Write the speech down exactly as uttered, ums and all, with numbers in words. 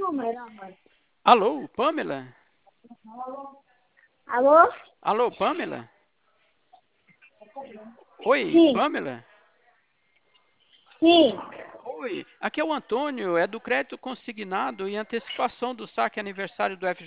Alô, Pamela? Alô? Alô, Pamela? Oi, Sim, Pamela? sim. Oi, aqui é o Antônio, é do crédito consignado e antecipação do saque aniversário do F